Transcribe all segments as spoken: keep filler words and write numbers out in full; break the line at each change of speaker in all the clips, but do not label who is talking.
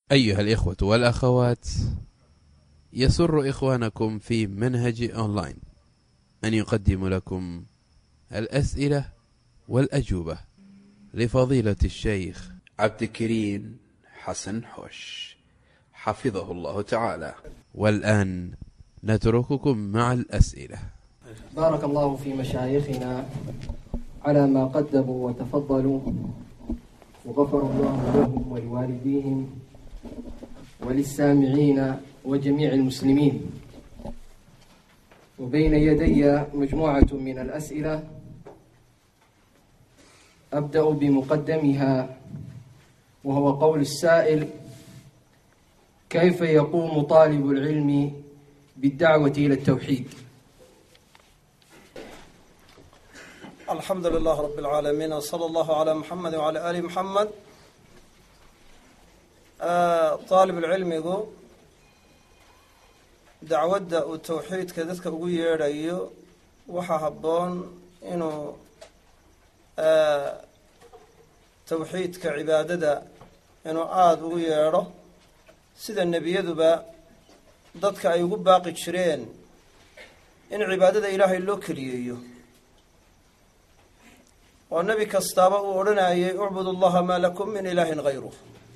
أيها الإخوة والأخوات، يسر إخوانكم في منهج أونلاين أن يقدم لكم الأسئلة والأجوبة لفضيلة الشيخ عبد الكريم حسن حوش حفظه الله تعالى. والآن نترككم مع الأسئلة.
بارك الله في مشايخنا على ما قدموا وتفضلوا، وغفر الله لهم ولوالديهم وللسامعين وجميع المسلمين. وبين يدي مجموعة من الأسئلة أبدأ بمقدمها، وهو قول السائل: كيف يقوم طالب العلم بالدعوة إلى التوحيد؟
الحمد لله رب العالمين، وصلى الله على محمد وعلى آل محمد. آه طالب العلم يقول دعوة والتوحيد كذلك أقول يرأيه وحهبون إنه آه توحيد كعبادة إنه آد أقول يرى سيد النبي يذبا ضدك أيقول باقي تشرين إن عبادة إلهي اللوكريه، والنبي كاستابا ورنا اعبد الله ما لكم من إله غيره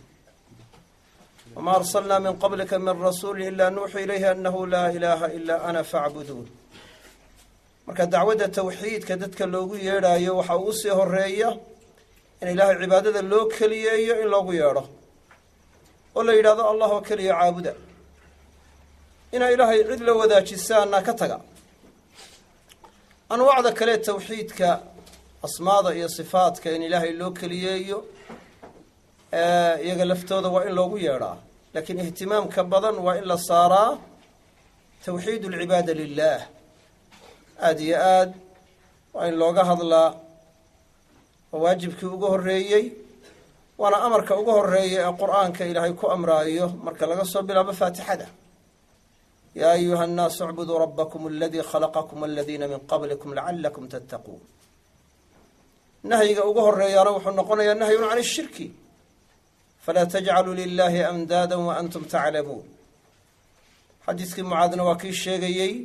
وما أرسلنا من قبلك من رسول إلا نوحي إليه أنه لا إله إلا أنا فاعبدون. marka dacwada tawxiidka dadka loogu yeerayo waxa uu sii horeeya in ilaahay cibaadada loo kaliyeeyo in loogu yeero oo la yiraahdo allah oo kaliya caabuda, ina ilaahay cid la wadaajisaana ka taga. anwaacda kale tawxiidka asmaada iyo sifaadka in ilaahay loo kaliyeeyo ee iyaga laftooda waa in loogu yeeraa, laakiin ihtimaamka badan waa in la saaraa tawxiid al-ibaada lillah. aad iyo aad waa in looga hadlaa waajibkii ugu horeeyay, waana amarka ugu horeeyay ee quraanka ilaahay ku amraayo marka laga soo bilaabo faatixada: yaa ayuha an-naas u'budu rabbakum alladhi khalaqakum walladhina min qablikum la'allakum tattaqun. nahyiga ugu horeeyana wuxuu noqonayaa nahyun 'an ash-shirki fala taj'alu lillahi amdadan wa antum ta'lamun. xadiiskii mucaadna waa kii sheegayay: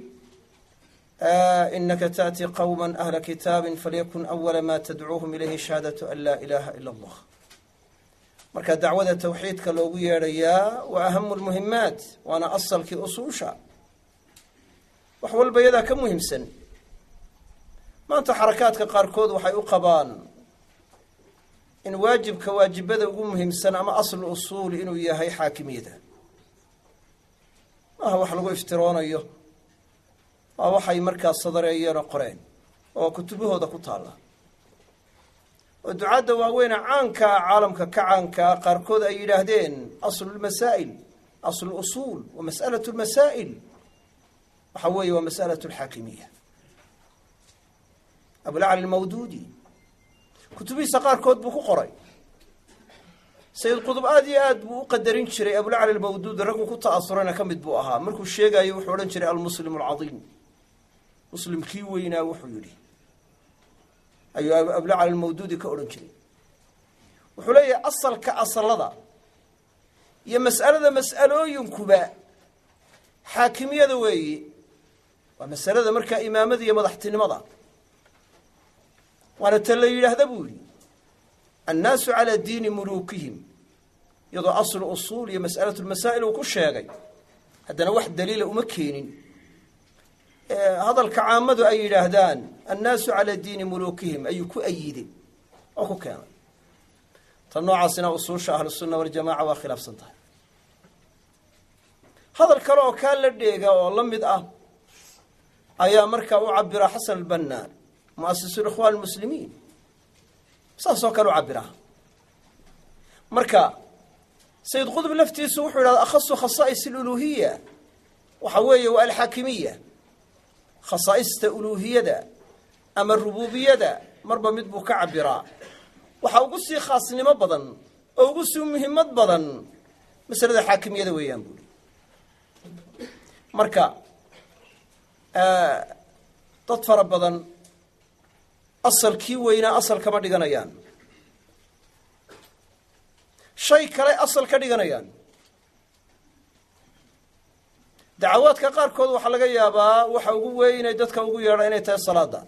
إنك تأتي قوما أهل كتاب فليكن أول ما تدعوهم إليه شهادة أن لا إله إلا الله. marka dacwada tawxiidka loogu yeerayaa waa aham المهمات, waana asalkii usuusha. wax walba iyada ka muhiimsan. maanta xarakaadka qaarkood waxay u qabaan in waajibka waajibada ugu muhiimsan ama asl usuul inuu yahay xaakimiyada. ah wax lagu iftiroonayo waa waxay markaa sadareeyeen qoreen oo kutubahooda ku taala. oo ducaada waaweyn caanka caalamka ka caanka qaarkood ay yiraahdeen aslul masaa'il asl usul wa mas'alatu al-masaa'il waxa weeye waa mas'alatu al-haakimiyya. Abu al-Ali al-Mawdudi kutubihiisa qaarkood buu ku qoray. Sayyid Qutb aad iyo aad buu u qadarin jiray Abu al-Ali al-Mawdudi, rag ku ta'asurana kamid buu ahaa. markuu sheegayo wuxuu oran jiray al-muslim al-azim, muslim kii weynaa wuxuu yiri ayuu Abu al-Ali al-Mawdudi ka oran jiray. wuxuu leeyahay asalka asalada iyo mas'alada mas'alooyinkuba xaakimiyada weeye, waa mas'alada marka imaamada iyo madaxtinimada. waana tan la yiraahdo buu yiri annaasu ala diini mulukihim, yadoo asl usul iyo mas'alatu al-masaa'il uu ku sheegay haddana wax daliil uma keenin. hadalka caamadu ay yiraahdaan annaasu ala diini mulukihim ay ku ayideen oo ku keenay tan noocaasina usuusha ahlus sunna wal jamaa waa khilaafsan tahay. hadal kale oo ka la dheega oo la mid ah ayaa marka u cabira Hasan al-Banna mu'assis al-ikhwan al-muslimin, saasoo kale u cabira. marka Sayyid Qutb laftiisu wuxuu yiraahdaa akhassu khasaa'is al-uluhiyya waxa weeye waa al-hakimiyya. خصائص الألوهية أما الربوبية مربى مدبو كعبرا وحاوقسي خاص لما بدن أو قسي مهمات بدن مسألة الحاكمية ويان بولي مركا آه تطفر بدن أصل كي وينا أصل كما ديغانيان شيء كلاي أصل كديغانيان dacawaadka qaarkood waxaa laga yaabaa waxa ugu weyn inay dadka ugu yeedha inay tahay salaada.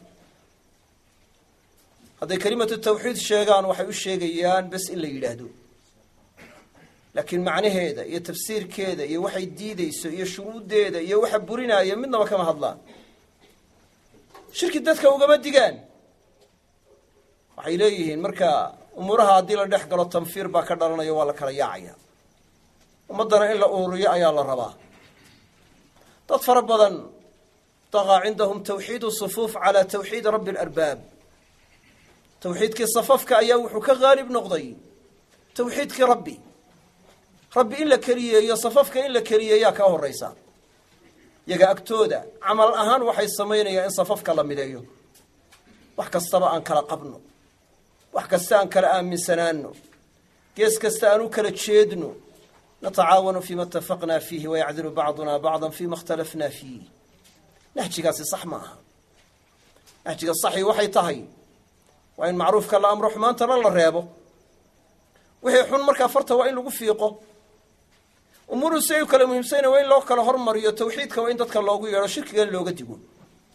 hadday kelimatu tawxiid sheegaan waxay u sheegayaan bes in la yidhaahdo, laakiin macnaheeda iyo tafsiirkeeda iyo waxay diideyso iyo shuruuddeeda iyo waxa burinaya midnaba kama hadlaan. shirki dadka ugama digaan. waxay leeyihiin marka umuuraha haddii la dhex galo tanfiir baa ka dhalanayo, waa la kala yaacaya. ummaddana in la ururiyo ayaa la rabaa. dad fara badan طغى عندهم توحيد الصفوف على توحيد رب الأرباب. توحيدك صففك أيا وحك غالب نقضي توحيدك ربي ربي إلا كريه يا صففك إلا كريه يا كاه الرئيسان يجا أكتودا عمل أهان وحي السمين يا إن صففك الله مليو وحك الصبا أن كلا قبنو وحك السان كلا آمن سنانو كيس كستانو كلا تشيدنو نتعاون فيما اتفقنا فيه ويعذر بعضنا بعضا فيما اختلفنا فيه. نحكي قاسي صح معها نحكي قاسي صحي وحي طهي وإن معروف كلا أمر رحمن ترى الله ريابه وهي حن مركا فرته وإن لو فيقه أمور السيء كلا مهم سينا وإن لو كلا هرمر يا توحيد كوين تذكر الله يا شرك قال لو قد يقول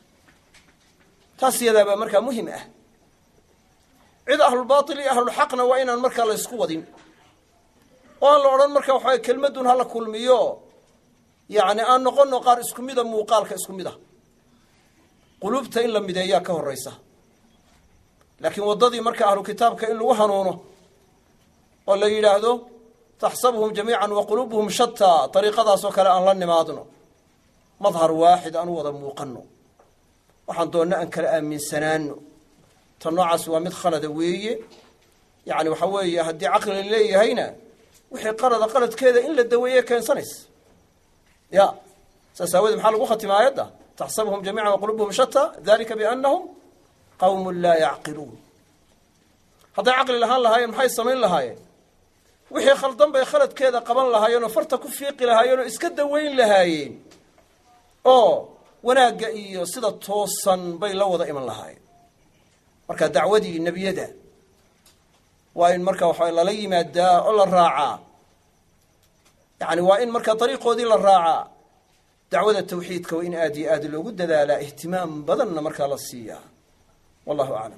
تاسي هذا مركا مهم أه عند أهل الباطل أهل الحقنا وإن المركا لا يسقوا دين والله أوران مركا وحي كلمة دون هلا كل مياه يعني أن نقول نقار اسكم ميدا موقال كاسكم ميدا قلوبته إن لم يدياك هو الرئيسة لكن وضدي مركا أهل الكتاب كإن وهنونه ولا يلاهدو تحسبهم جميعا وقلوبهم شتى طريقة سوكلا أن لن مادنو مظهر واحد أن وضا موقنو وحن دوننا أن كلام من سنانو تنعس ومدخل دوية يعني وحوية هدي عقل اللي هينا وحي قرد قرد كذا إلا الدوية كان سنس يا سأساوي بحال وختي ما يده تحسبهم جميعا وقلوبهم شتى ذلك بأنهم قوم لا يعقلون هذا عقل لهان لهاين محي السمين لهاين وحي خلطان بي خلط كذا قبل لهاين وفرت كفيق لهاين وإسكد وين لهاين أو وناقا إيو سيدة توصن بي لو ضائما لهاين مركا دعودي النبي يدا وإن مركا وحوالي للي مادا ولا الراعة يعني وإن مركا طريقه ذي للراعة دعوة التوحيد كوين آدي آدي لو قد ذا لا اهتمام بدلنا مركا للسياح والله أعلم.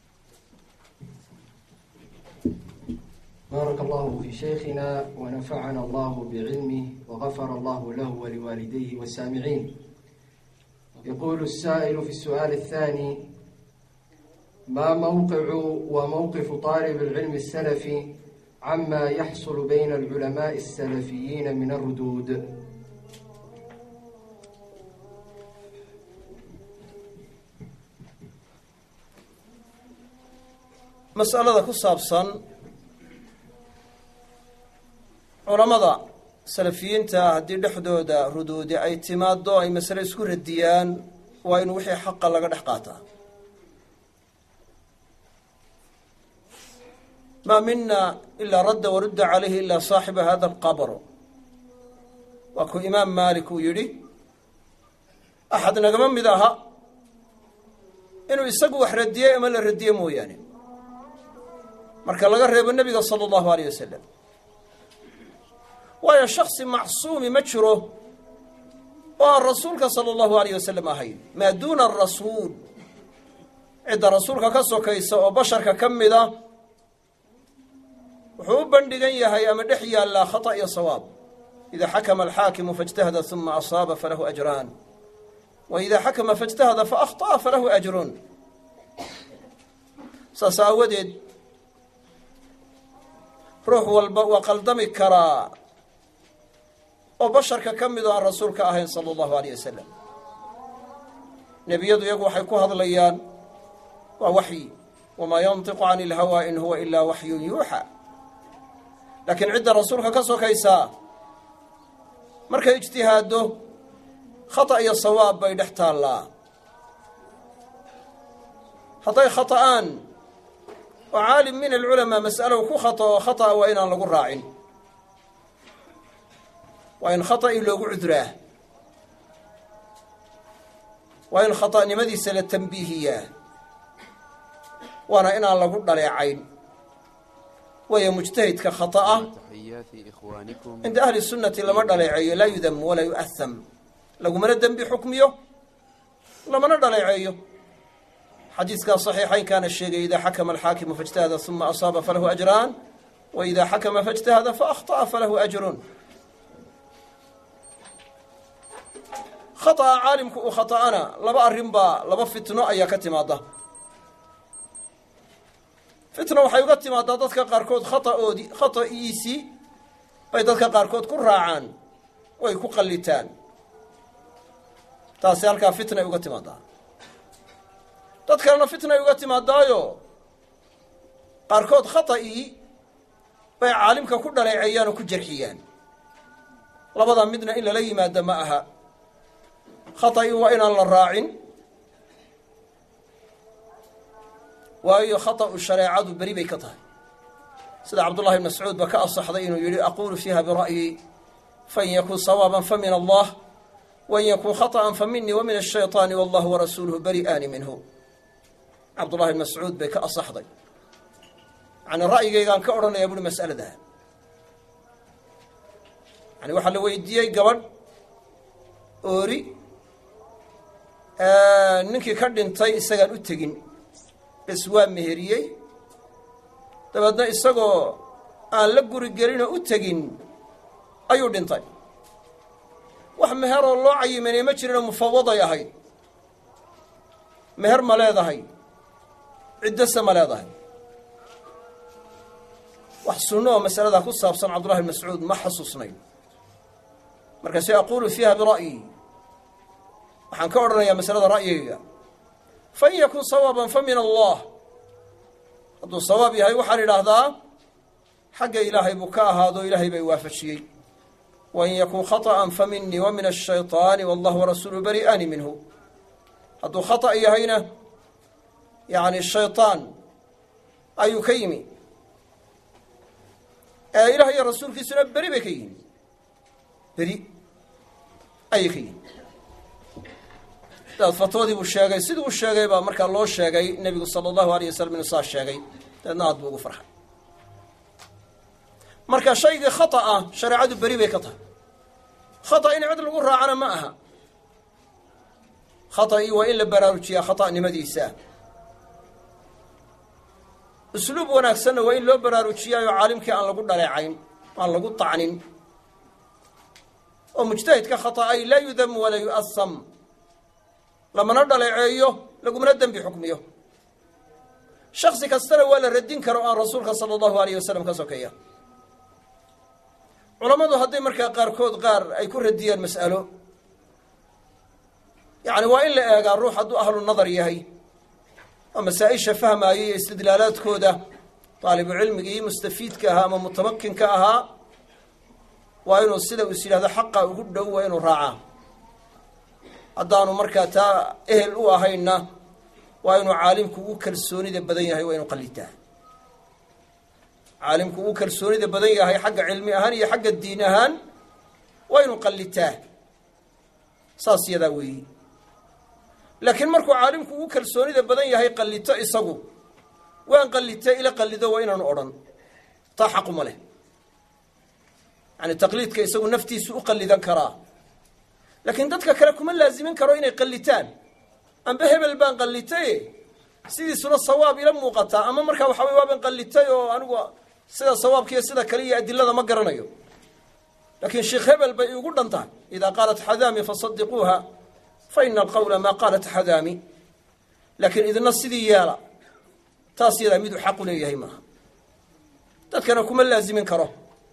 بارك الله في شيخنا ونفعنا الله بعلمه وغفر الله له ولوالديه والسامعين. يقول السائل في السؤال الثاني: ما موقع وموقف طالب العلم السلفي عما يحصل بين العلماء السلفيين من الردود؟
مسألة كصابصا علماء سلفيين تهدي لحدود ردود أي اعتماد أي مسألة يسكر الديان وإن وحي حقا لقد حقاته. ما منا إلا رد ورد عليه إلا صاحب هذا القبر. وكو إمام مالك يري أحد نقمن بذاها إنه يسقوا حردية أمال الردية مو يعني marka laga reebo nabiga sallallahu alayhi wasallam waa shakhs macsuum ma jiro oo rasuulka sallallahu alayhi wasallam ahay ma duuna rasuul ida rasuulka ka sokaysa oo basharka kamida wuxuu bandhigan yahay ama dhex yaala khata iyo sawaab idha hakama al-hakim fajtahada thumma asaba falahu ajran wa idha hakama fajtahada fa akhta falahu ajrun sasaawadeed روح وقلدمي كرا وبشر ككمد عن رسولك أهين صلى الله عليه وسلم نبي يدو يقوى حيكوها ضليان ووحي وما ينطق عن الهوى إن هو إلا وحي يوحى لكن عند رسولك كسو كيسا مركا اجتهاده خطأ يصواب بين احتى الله خطأ خطأان وعالم من العلماء مسألة وكو خطأ وخطأ وإن لقوا راعين وإن خطأ لقوا عذراه وإن خطأ نمدي سنة تنبيهية وأنا إن لقوا ضلع عين وهي مجتهد كخطأ عند أهل السنة لما ضلع لا يذم ولا يؤثم lagumana dembi xukmiyo lamana dhaleeceeyo xadiiskaa saxiixaynkaana sheegay idaa xakama alxaakimu faijtahada uma asaaba falahu ajraan wa idaa xakama faijtahada faahطa'a falahu ajrun khata'a caalimku uu khata'ana laba arrin baa laba fitno ayaa ka timaada fitna waxay uga timaadaa dadka qaarkood khata'oodii khata'iisii bay dadka qaarkood ku raacaan oo ay ku qallitaan taasi halkaa fitnay uga timaadaa dad kalena fitnay uga timaadaayo qaarkood khata'ii bay caalimka ku dhaleeceeyaan oo ku jarxiyaan labada midna in lala yimaado ma aha khata'ii waa inaan la raacin waayo khata'u shareecadu beri bay ka tahay sida cabdullahi ibn mascuud ba ka asaxday inuu yidhi aquulu fiiha bira'yi fain yakun sawaaban fa min allah wain yakun khata'an fa minii wa min ashayطaani wallahu warasuuluhu bari'aani minhu cabdullahi ibn mascuud bay ka asaxday yani ra'yigaygaan ka odhanaya buhi mas'alada yani waxaa la weydiiyey gabadh oori ninkii ka dhintay isagaan u tegin bes waa meheriyey dabeedna isagoo aan la guri gelinoo u tegin ayuu dhintay wax meheroo loo cayimanay ma jirinoo mufawaday ahayd meher ma leedahay ciddase ma leedahay wax sunno oo masaladaa ku saabsan cabdullahi ibn mascuud ma xasuusnayn markaase aquulu fiiha bira'yi waxaan ka odhanayaa masalada ra'yigayga fain yakun sawaaban fa min allah hadduu sawaab yahay waxaan idhaahdaa xagga ilaahay buu ka ahaado ilaahay bay waafajiyey wain yakun khata'an fa minii wa min ashayطaani wallahu warasuuluhu bari'aani minhu hadduu khata' yahayna yani shayطaan ayuu ka yimi ee ilaah iyo rasuulkiisuna beri bay ka yihin beri ayay ka yihin daad fatwadii buu sheegay siduu u sheegay baa markaa loo sheegay nebigu sala allahu alayh wasalam inuu saa sheegay dabeedna aad buu ugu farxay marka shaygii khata'a shareecadu beri bay ka tahay khata' in cid lagu raacana ma aha khata'ii waa in la baraarujiyaa khata'nimadiisa usluub wanaagsanna waa in loo baraarujiyaayo caalimkii aan lagu dhaleecayn aan lagu tacnin oo mujtahidka khata'ay laa yudamu walaa yu'asam lamana dhaleeceeyo lagumana dembi xukmiyo shaksi kastana waa la radin karo aan rasuulka sala allahu alayh wasalam ka sokeeya culammadu hadday markaa qaarkood qaar ay ku radiyaan mas'alo yacni waa in la eegaa ruux hadduu ahlu nadar yahay oo masaa-isha fahmaayay iyo istidlaalaadkooda daalibu cilmigii mustafiidka ahaa ama mutamakinka ahaa waa inuu sida uu is yidhahdo xaqa ugu dhow waa inuu raacaa haddaanu markaa taa ehel u ahayna waa inuu caalimku ugu kalsoonida badan yahay waa inuu qallitaa caalimku ugu kalsoonida badan yahay xagga cilmi ahaan iyo xagga diin ahaan waa inuu qallitaa saas yadaa weeyi laakiin markuu caalimku ugu kalsoonida badan yahay qallito isagu waan qallita ila qallido waa inaanu odhan taa xaquma leh yani taqliidka isagu naftiisu u qallidan karaa laakiin dadka kale kuma laazimin karo inay qallitaan amba hebel baan qallitaye sidiisuna sawaab ila muuqataa ama markaa waxa wey waaban qallitay oo anigu sida sawaabkiiyo sida kale iyo adilada ma garanayo laakiin sheekh hebel bay igu dhan tahay idaa qaalat xadaami fasadiquuha fa ina alqawla maa qaalat xadaami laakiin idina sidii yeela taas yadaa miduu xaqu leeyahay maaha dadkana kuma laazimin karo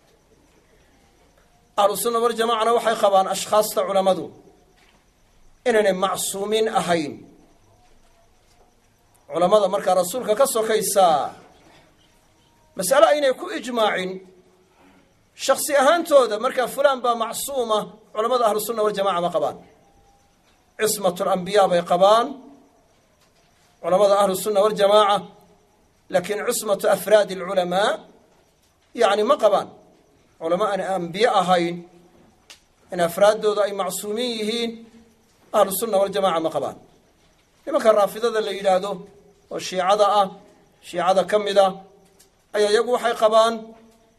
ahlu sunna waljamacana waxay qabaan ashkhaasta culammadu inaynay macsuumiin ahayn culammada markaa rasuulka ka sokaysaa mas'ale aynay ku ijmaacin shaksi ahaantooda markaa fulaan baa macsuuma culamada ahlu sunna waljamaca ma qabaan cismatu lambiyaa bay qabaan culamada ahlu sunna waljamaaca laakiin cismatu afraadi alculamaa yacni ma qabaan culamo aan ambiye ahayn in afraaddooda ay macsuumiin yihiin ahlu sunna waljamaca ma qabaan nimanka raafidada la yidhaahdo oo shiicada ah shiicada ka mid a ayaa iyagu waxay qabaan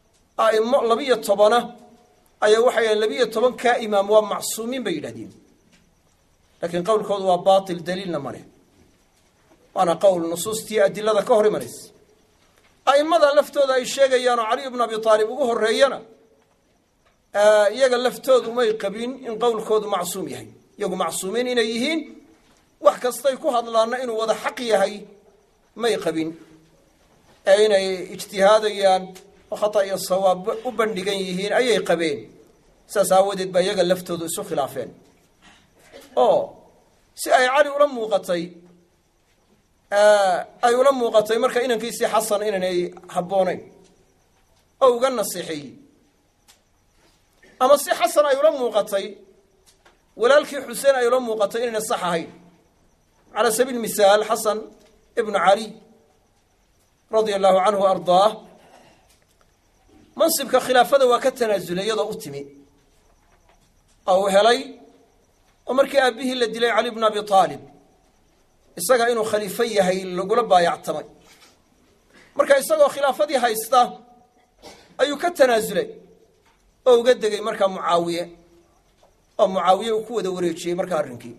a'imo labiyo tobana ayaa waxay labiyo toban kaa imaam waa macsuumiin bay yidhahdeen laakiin qowlkoodu waa baatil daliilna ma leh waana qowl nusuustii adilada ka hor imanaysa a'immada laftooda ay sheegayaan oo cali ibnu abi aalib ugu horreeyana iyaga laftoodu may qabin in qowlkoodu macsuum yahay iyagu macsuumiin inay yihiin wax kastay ku hadlaanna inuu wada xaq yahay may qabin ee inay ijtihaadayaan oo khata iyo sawaab u bandhigan yihiin ayay qabeen saas aawadeed baa iyaga laftoodu isu khilaafeen oo si ay cali ula muuqatay ay ula muuqatay marka inankiisii xasan inaanay habboonayn oo uga nasiixeeyey ama si xasan ay ula muuqatay walaalkii xuseen ay ula muuqatay inayna sax ahayn calaa sabiil misaal xasan ibnu cali radia allahu canhu ardaah mansibka khilaafada waa ka tanaasulay iyadoo u timi oo uu helay oo markii aabbihii la dilay cali bnu abi aalib isaga inuu khaliifo yahay lagula baayactamay marka isagoo khilaafadii haysta ayuu ka tanaasulay oo uga degay markaa mucaawiye oo mucaawiye uu ku wada wareejiyey markaa arrinkii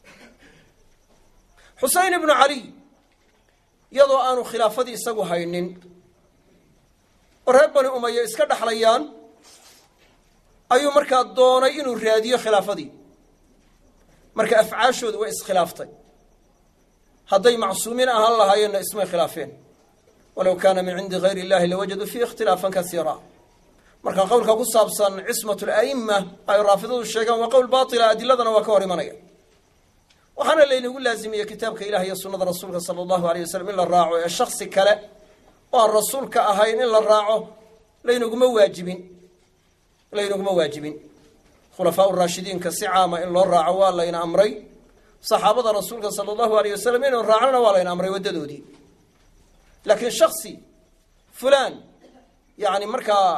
xusein ibnu cali iyadoo aanu khilaafadii isagu haynin oo reer bani umaya iska dhexlayaan ayuu markaa doonay inuu raadiyo khilaafadii marka afcaashoodu way iskhilaaftay hadday macsuumiin ahaan lahaayeenna ismay khilaafeen walow kaana min cindi gayr illahi lawajaduu fiihi ikhtilaafan kasiira marka qowlka ku saabsan cismat ala'ima ay raafidadu sheegaan waa qowl baatila adiladana waa ka hor imanaya waxaana laynagu laazimiyey kitaabka ilaah iyo sunnada rasuulka sala allahu alayh wasalam in la raaco ee shaksi kale oo aan rasuulka ahayn in la raaco laynaguma waajibin laynaguma waajibin khulafaa raashidiinka si caama in loo raaco waa layna amray saxaabada rasuulka sala allahu alayh wasalam inuu raacnana waa layna amray waddadoodii laakiin shaksi fulaan yani markaa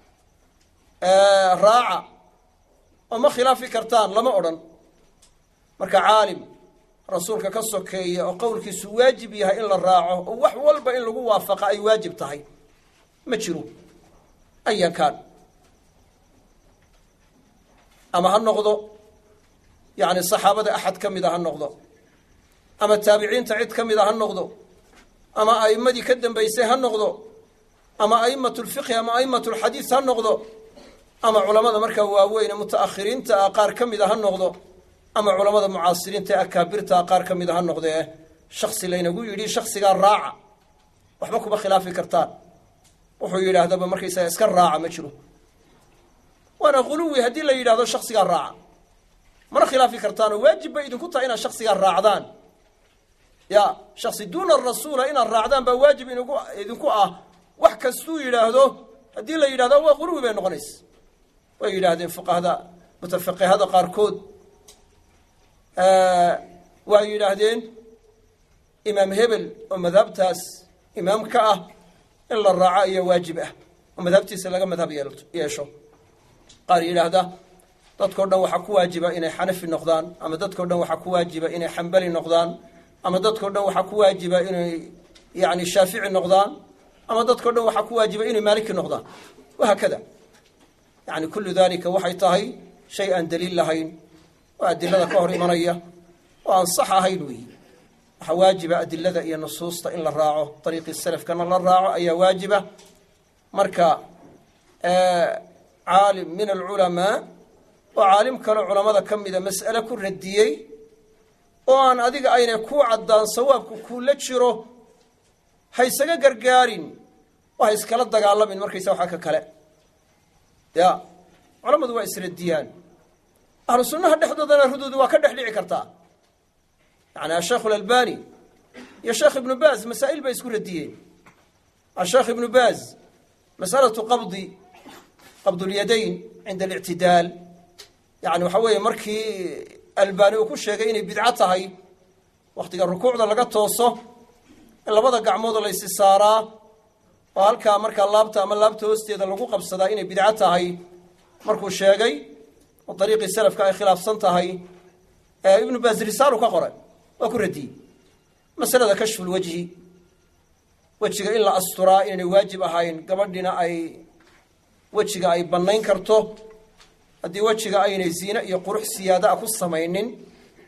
raaca oo ma khilaafi kartaan lama odhan marka caalim rasuulka ka sokeeya oo qowlkiisu waajib yahay in la raaco oo wax walba in lagu waafaqa ay waajib tahay ma jiro ayan kaan ama ha noqdo yani saxaabada axad ka mida ha noqdo ama taabiciinta cid ka mida ha noqdo ama a'immadii ka dambaysay ha noqdo ama a'imatu lfiqhi ama a'imatu lxadiis ha noqdo ama culamada markaa waaweyne mutaakhiriinta ah qaar ka mida ha noqdo ama culamada mucaasiriinta ee akaabirta ah qaar ka mida ha noqdee shaksi laynagu yidhi shaksigaa raaca waxba kuma khilaafi kartaan wuxuu yidhaahdaba markaysaga iska raaca ma jiro waana khuluwi haddii la yidhahdo shaksigaa raaca mana khilaafi kartaanoo waajib bay idinku tahay inaad shaksigaa raacdaan ya shaksi duuna rasuula inaad raacdaan baa waajib ingu idinku ah wax kastuu yidhaahdo haddii la yidhahdo waa khuluwi bay noqonaysa way yidhaahdeen fuqahada mutafaqihada qaarkood way yidhaahdeen imaam hebel oo madhabtaas imaam ka ah in la raaco ayaa waajib ah oo madhabtiisa laga madhab yeesho qaar yidhaahda dadkao dhan waxaa ku waajiba inay xanafi noqdaan ama dadkao dhan waxaa ku waajiba inay xambali noqdaan ama dadkao dhan waxaa ku waajiba inay yani shaafici noqdaan ama dadkao dhan waxaa ku waajiba inay maaliki noqdaan wahaakada yani kullu dalika waxay tahay shay aan daliil lahayn oo adilada ka hor imanaya oo aan sax ahayn weyi waxaa waajiba adilada iyo nusuusta in la raaco dariiqii salafkana la raaco ayaa waajiba marka caalim min alculamaa oo caalim kale culamada ka mida mas'ale ku radiyey oo aan adiga aynay kuu caddaan sawaabku kuula jiro ha isaga gargaarin oo ha iskala dagaalamin markaysa waxaa ka kale ya culamadu waa isradiyaan ahlu sunnaha dhexdoodana ruduudi waa ka dhex dhici kartaa yani asheekh alalbani iyo sheekh ibnu baaz masaa'il bay isku radiyeen asheekh ibnu baaz masalatu qabdi qabdulyadayn cinda alictidaal yani waxa weeye markii albani uu ku sheegay inay bidco tahay wakhtiga rukuucda laga tooso in labada gacmood laysi saaraa oo halkaa markaa laabta ama laabta hoosteeda lagu qabsadaa inay bidco tahay markuu sheegay oo dariiqii salafka ay khilaafsan tahay ibnu baaz risaalu ka qoray waa ku radiyey masalada kashfulwajhi wejiga in la asturaa inaynay waajib ahayn gabadhina ay wejiga ay bannayn karto haddii wejiga aynay ziine iyo qurux siyaada a ku samaynin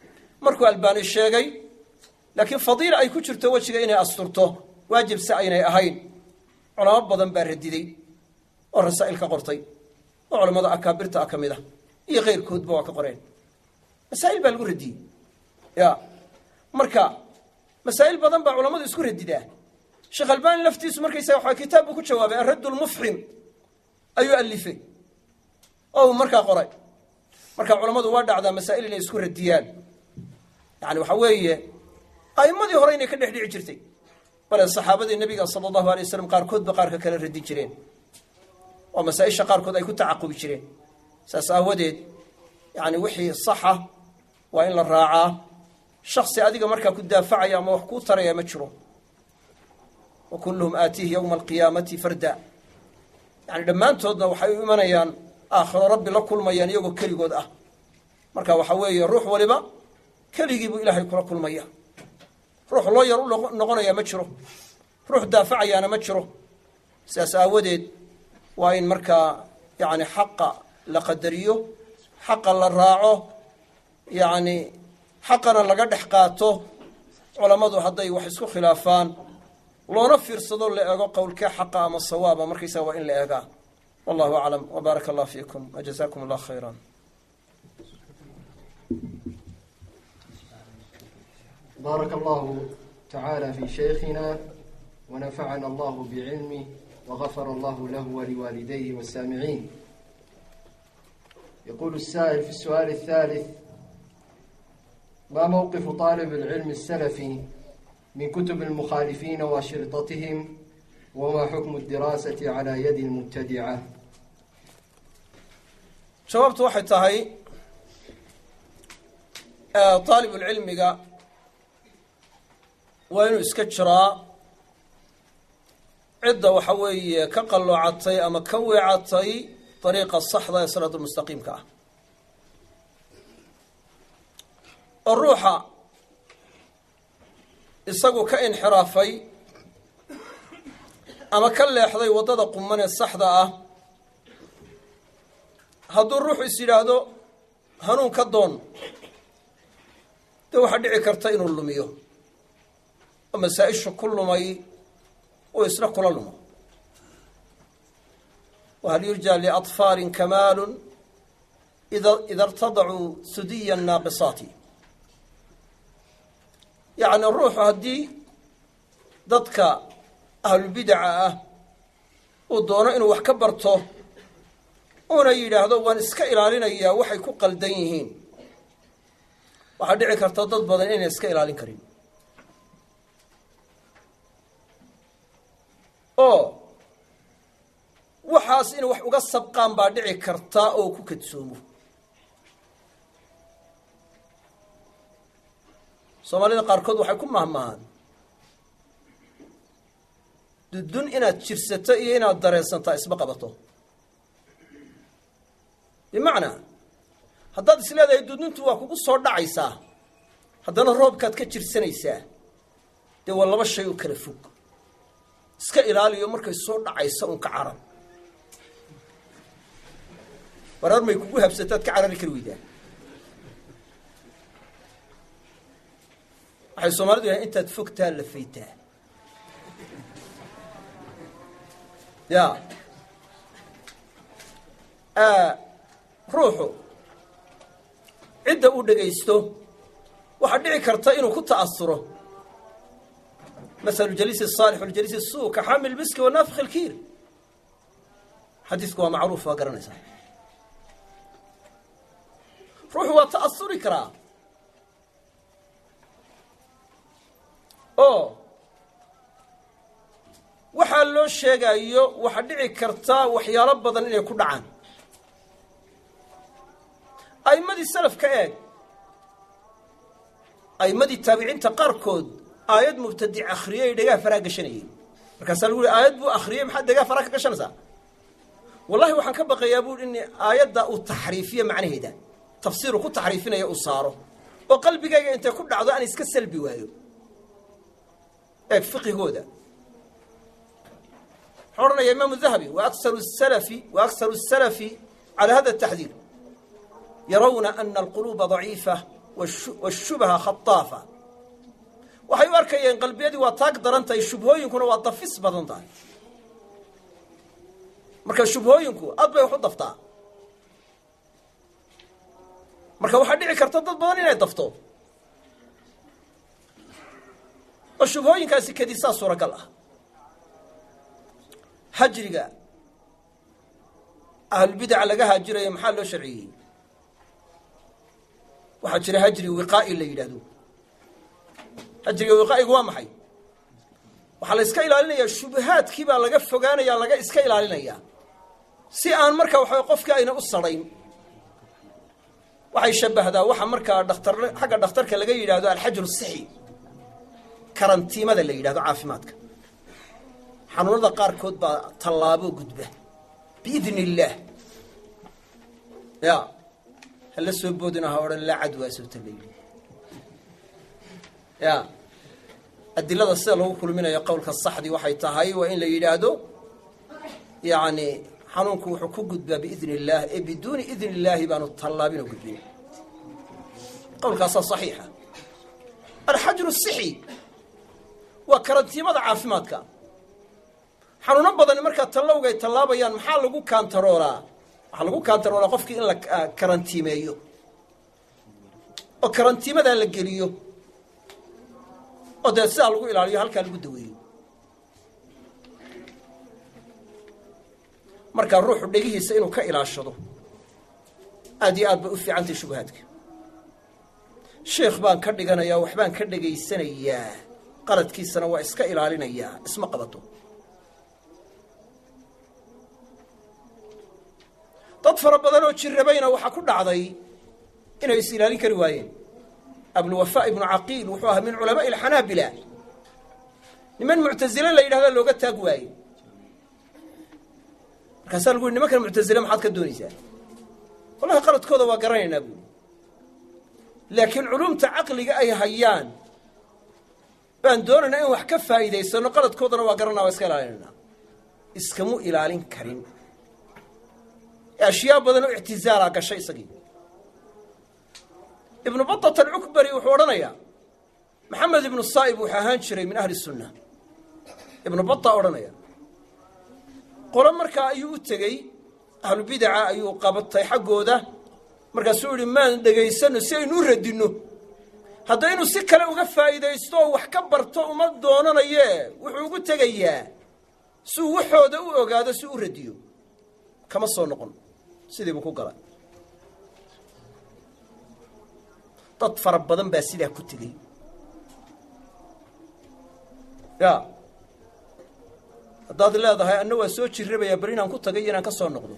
markuu albaani sheegay laakiin fadiila ay ku jirto wejiga inay asturto waajib si aynay ahayn culamo badan baa radiday oo rasaa'il ka qortay oo culamada akaabirta ah ka mid ah iyo keyrkoodba waa ka qoreen masaa'il baa lagu radiyey ya marka masaa'il badan baa culamadu isku radidaa sheekh albaani laftiisu markaysaga waxaa kitaab buu ku jawaabay arradd lmufxim ayuu alifay oo markaa qoray marka culamadu waa dhacdaa masaa'il inay isku radiyaan yani waxa weeye a'immadii hore inay ka dhex dhici jirtay bale saxaabadii nebiga sala allahu alay wasalam qaarkoodba qaarka kale radi jireen oo masaa-isha qaarkood ay ku tacaqubi jireen saas aawadeed yani wixii saxa waa in la raacaa shaksi adiga markaa ku daafacaya ama wax kuu taraya ma jiro wa kulluhum aatiihi yowma alqiyaamati farda yani dhammaantoodna waxay u imanayaan aakhiro rabbi la kulmayaan iyagoo keligood ah marka waxa weeye ruux waliba keligii buu ilaahay kula kulmaya ruux loo yar u noqonaya ma jiro ruux daafacayaana ma jiro sidaas aawadeed waa in markaa yani xaqa la qadariyo xaqa la raaco yani xaqana laga dhex qaato culammadu hadday wax isku khilaafaan loona fiirsado la eego qowlkee xaqa ama sawaaba markaysaga waa in la eegaa wallahu aclam wbaaraka allah fiikum wajazakum allah khayra
بارك الله تعالى في شيخنا ونفعنا الله بعلمه وغفر الله له ولوالديه والسامعين. يقول السائل في السؤال الثالث: ما موقف طالب العلم السلفي من كتب المخالفين وأشرطتهم، وما حكم الدراسة على يد المبتدعة؟
jawaabtu waxay tahay طaalibulcilmiga waa inuu iska jiraa cidda waxa weeye ka qalloocatay ama ka weecatay dariiqa saxda ee siraat lmustaqiimka ah oo ruuxa isagu ka inxiraafay ama ka leexday waddada quman ee saxda ah hadduu ruuxu is yidhaahdo hanuun ka doon dee waxaa dhici karta inuu lumiyo oo masaa-ishu ku lumay uu isna kula lumo wahal yurjaa liatfaarin kamaalun ida ida irtadacuu sudiya naaqisaati yacni ruuxu haddii dadka ahlulbidaca ah uu doono inuu wax ka barto uuna yidhaahdo waan iska ilaalinayaa waxay ku qaldan yihiin waxaa dhici karta dad badan inay iska ilaalin karin oo waxaas in wax uga sabqaan baa dhici karta oo ku kadsoomo soomaalida qaarkood waxay ku mahmahaan dudun inaad jirsato iyo inaad dareensantaa isma qabato bimacnaa haddaad is leedahay duduntu waa kugu soo dhacaysaa haddana roobkaad ka jirsanaysaa dee waa laba shay oo kala fog iska ilaaliyo markay soo dhacaysa un ka carar warar may kugu habsataad ka carari kari weydaa waxay soomaalidu yahay intaad fogtaa la faytaa ya ruuxu cidda uu dhegaysto waxaa dhici karta inuu ku ta'asuro masalu jaliisi الصaalix waljaliisi الsuu ka xaamil miski wanaafikh اlkiir xadiisku waa macruuf waa garanaysaa ruuxu waa ta'asuri karaa oo waxaa loo sheegayo waxaa dhici karta waxyaalo badan inay ku dhacaan a'immadii salafka eeg a'immadii taabiciinta qaarkood aayad mubtadic akhriyay ay dhagaha faraa gashanayeen markaasaa lagu yihi aayad buu akhriyey maxaad dhagaha faraa ka gashanaysaa wallahi waxaan ka baqayaa buu in aayadda uu taxriifiyo macnaheeda tafsiiru ku taxriifinaya uu saaro oo qalbigayga intay ku dhacdo aan iska salbi waayo eeg fiqigooda wuxuu odhanaya imaamu dahabi wa aksaru salafi wa aksaru salafi calaa hada taxdiir yarawna ana alquluuba daciifa والشبهة خطافة waxay u arkayeen qalbiyadii waa taag darantahay shubhooyinkuna waa dafis badan tahay marka shubhooyinku aad bay wax u daftaa marka waxa dhici karta dad badan inay dafto oo shubhooyinkaasi kadiisa suuragal ah hajriga ahl bid'a laga hajirayo maxaa loo sharciyay waxa jira hajri wiqaa'i la yiraahdo hajriga wiqaa'igu waa maxay waxa la iska ilaalinayaa shubahaadkii baa laga fogaanayaa laga iska ilaalinayaa si aan marka waxa qofka ayna u sarayn waxay shabahdaa waxa marka dhakhtar xagga dhakhtarka laga yiraahdo al-hajru as-sahi karantiimada la yiraahdo caafimaadka xanuunada qaar kood baa talaabo gudba biidnillah ya hal soo boodinaha oran la cadwa soo talay ya adilada sida lagu kulminayo qowlka saxdi waxay tahay waa in la yiraahdo yaani xanuunku wuxuu ku gudbaa biidnillah ee biduuni idnillah baanu talaabin oo gudbin qowlkaas saxiixa al-hajru as-sahi wa karantiimada caafimaadka xanuuno badan marka talowga ay talaabayaan maxaa lagu kaantaroolaa waxa lagu kaantaroolaa qofkii in la karantiimeeyo oo karantiimada la geliyo oo dadsa lagu ilaaliyo halka lagu daweeyo marka ruuxu dhagihiisa inuu ka ilaashado aad iyo aad ba u fiicantay shubahaadka sheekh baan ka dhiganayaa wax baan ka dhageysanayaa qaladkiisana waa iska ilaalinayaa isma qabato dad fara badan oo jirrabayna waxa ku dhacday inay is ilaalin kari waayeen abul wafa ibn aqil wuxuu ahaa min culamaa al-hanabila niman mu'tazila la yiraahdo looga taag waayay markaas lagu yiri nimanka mu'tazila maxaad ka doonaysaa wallahi qaladkooda waa garanaynaa buu laakiin culumta aqliga ay hayaan baan doonanaa in wax ka faa'iideysano qaladkoodana waa garanaa waa iska ilaalinaa iskamu ilaalin karin ashyaa badan oo i'tizaala gashay isagii ibn battah al-ukbari wuxuu oranayaa maxamed ibn saa'ib wuxuu ahaan jiray min ahli sunnah ibn battah oranaya qolo marka ayuu u tagay ahlu bid'a ayuu qabatay xaqooda markaas uu yiri maan dhageysano si aynu radino hadda inuu si kale uga faa'iideysto wax ka barto uma doonanaye wuxuu ugu tagayaa si wuxooda u ogaado si uu radiyo kama soo noqon sidii buu ku galay dad fara badan baa sidaa ku tagay ya haddaad leedahay anna waa soo jirrabaya bari inaan ku tagay inaan ka soo noqdo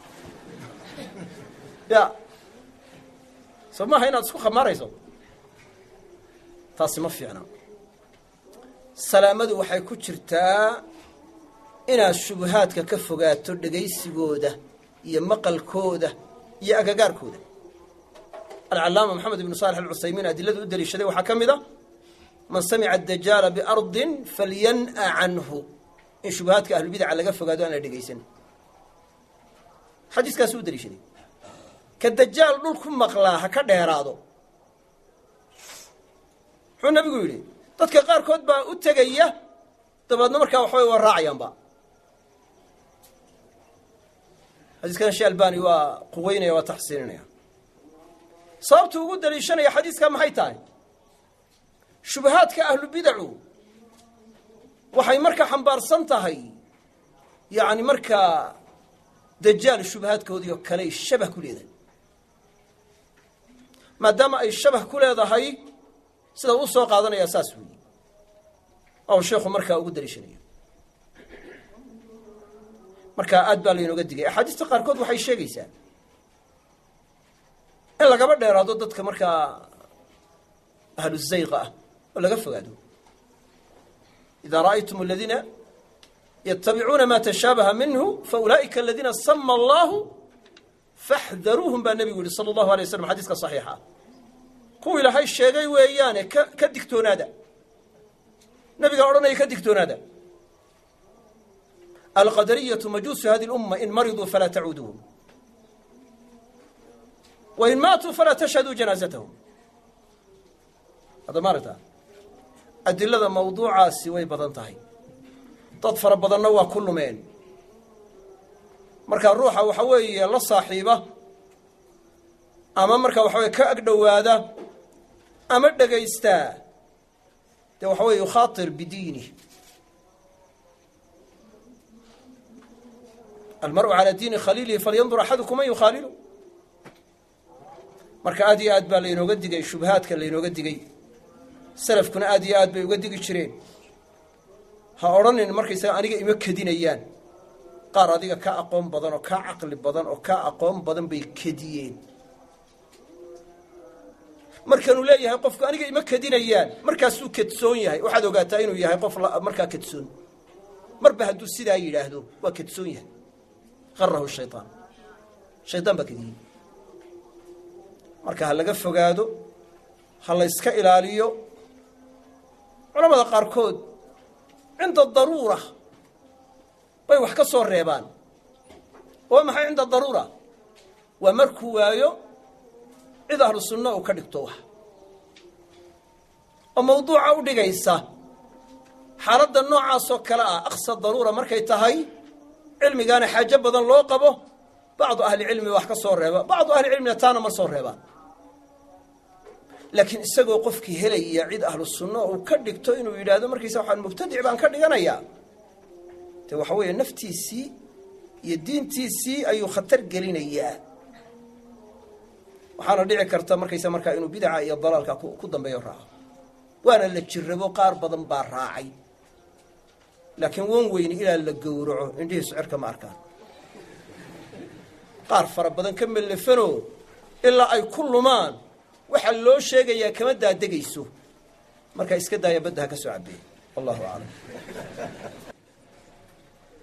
ya samaha inaad isku khamaarayso taasi ma fiicna salaamadu waxay ku jirtaa inaad shubahaadka ka fogaato dhagaysigooda iyo maqalkooda iyo agagaarkooda al-allaama maxamed ibn salih al-usaymin adiladu u daliishaday waxa kamida man sami'a ad-dajjal bi ardin falyan'a anhu in shubahaadka ahlu bid'a laga fogaado aan la dhagaysan xadiiskaas u daliishaday ka dajjal dhulku maqlaa ha ka dheeraado wuxuu nabigu yiri dadka qaar kood baa u tagaya dabadna markaa waxay war raacayaanba xadiiskan Sheikh Albani waa quweynaya waa tahsiinaya sababtu ugu daliishanaya xadiiska maxay tahay shubahaadka ahlu bid'u waxay markaa xambaarsan tahay yaani markaa dajjal shubahaadkoodii kale shabah ku leedahay maadaama ay shabah ku leedahay sida uu soo qaadanaya asaas weey oo sheekhu markaa ugu daliishanaya marka aad baa leeynoga digay xadiista qaar kood waxay sheegaysaa in laga dheeraado dadka markaa ahlu zayqa oo laga fogaado idha ra'aytum alladhina yattabi'una ma tashabaha minhu fa ulaa'ika alladhina samma Allah fahdharuhum ba nabi sallallahu alayhi wasallam xadiiska saxiixa ku ilaahay sheegay weeyaan ka digtoonaada nabiga oranay ka digtoonaada القدرية مجوس هذه الأمة إن مرضوا فلا تعودوهم وإن ماتوا فلا تشهدوا جنازتهم هذا مارتا أدلة موضوع سوي بدن تهي تطفر بدن نوع كل مين مركا الروح وحوي لا صاحبة أما مركا وحوي كأقدو هذا أما دقيستا وحوي يخاطر بدينه المرء على دين خليله فلينظر أحدكم من يخالله marka aad iyo aad baa laynooga digay shubhaadka laynooga digay salafkuna aad iyo aad bay uga digi jireen ha oranin markaysa aniga ima kadinayaan qaar adiga ka aqoon badan oo ka aqli badan oo ka aqoon badan bay kadiyeen markanu leeyahay qofku aniga ima kadinayaan markaas uu kadsoon yahay waxaad ogaataa inuu yahay qof markaa kadsoon marba hadduu sidaa yiraahdo waa kadsoon yahay qarrahu shaytaan shaytaan ba kadiyay marka laga fogaado hal iska ilaaliyo culimada qaar kood inta daruura bay wax ka soo reebaan oo maxay inta daruura waa markuu waayo cid ahlu sunna oo ka dhigto wax oo mawduuca u dhigaysa xaaladda noocaas oo kala ah aqsa daruura markay tahay cilmigaana xaajo badan loo qabo بعض أهل العلم وحكى صور ربا بعض أهل العلم تانا ما صور ربا لكن السجو قفك هلا يعيد أهل السنة وكدك توين ويرادو مركز واحد مبتدع بان كدك أنا يا تو حوي نفتي سي يدين تي سي أيو خطر قلينا إياه وحنا دعي كرتا مركز مركا إنه بدعة يا ضلال كقدم بيرها وأنا اللي تجربه قار بدن باراعي لكن وين وين إلى اللي جورعه عندي سعر كم أركان qaar fara badan ka milifano ilaa ay kullumaan waxa loo sheegayaa kama daadegayso marka iska daaya badda ka soo cabay wallahu a'lam